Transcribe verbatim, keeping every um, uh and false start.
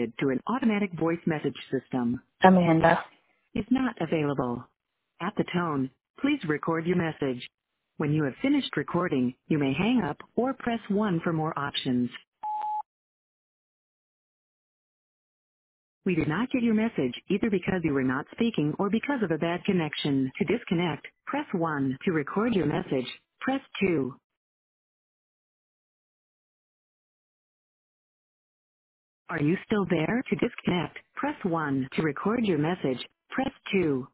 connected to an automatic voice message system. Amanda. Is not available. At the tone, please record your message. When you have finished recording, you may hang up or press one for more options. We did not get your message either because you were not speaking or because of a bad connection. To disconnect, press one. To record your message, press two. Are you still there? To disconnect, press one. To record your message, press two.